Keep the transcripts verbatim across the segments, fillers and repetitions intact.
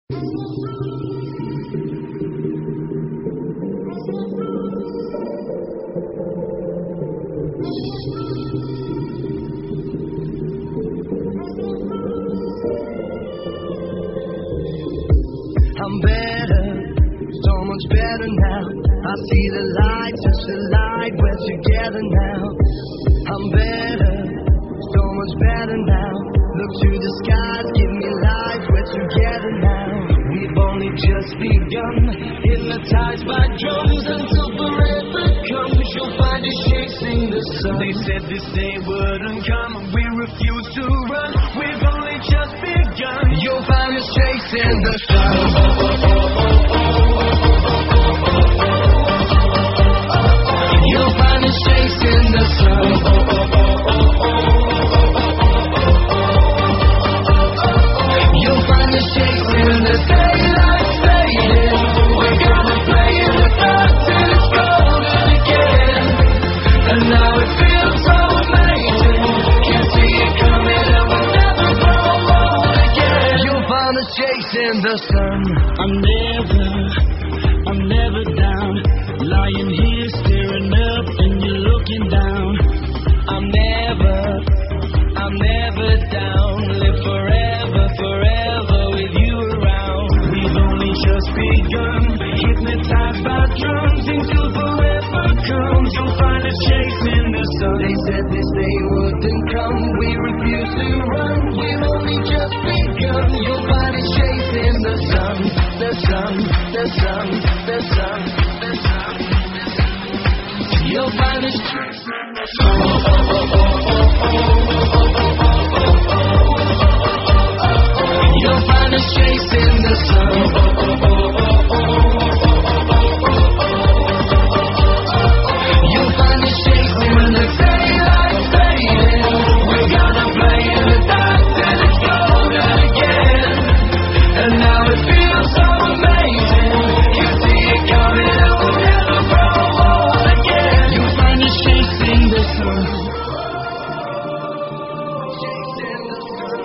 I'm better, so much better now. I see the light, touch the light, we're together now. I'm better, so much better now. Look to the skies, give me life, we're together now. We've only just begun, hypnotized by drums until forever comes. You'll find us chasing the sun. They said this day wouldn't come, we refuse to run. We've only just begun. You'll find us chasing the sun. You'll find us chasing the sun. You'll find us chasing the daylight fading. We're gonna play in the dark till it's golden again. And now it feels so amazing. Can't see it coming and we'll never grow old again. You'll find us chasing the sun. I'm never, I'm never down. Lying here staring up and you're looking down. I'm never, I'm never down. Live forever, forever with you around. We've only just begun, hypnotized by drums until forever comes. You'll find us chasing the sun. They said this day wouldn't come, we refuse to run. We've only just begun. You'll find us chasing the sun, the sun, the sun, the sun, the sun. You'll find us chasing the sun. You'll find us chasing the sun. You'll find us chasing when the daylight's fading. We're gonna play in the dark till it's golden again. And now it feels so amazing. You see it coming and we'll never grow old again. You'll find us chasing the sun. Chasing the sun.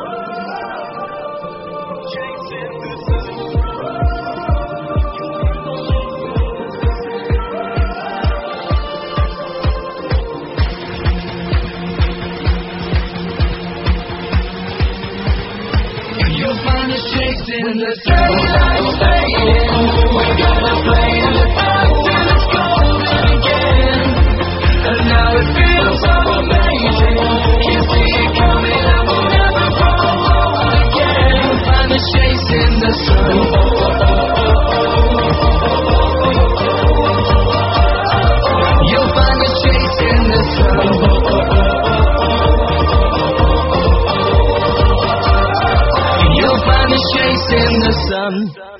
Chasing the sun. You'll find us chasing when the daylight's fading. We're gonna play in the dark till it's golden again. And now it feels so amazing. Can't see it coming and we'll never grow old again. You'll find us chasing the sun. You'll find us chasing the sun. You'll find us chasing the sun.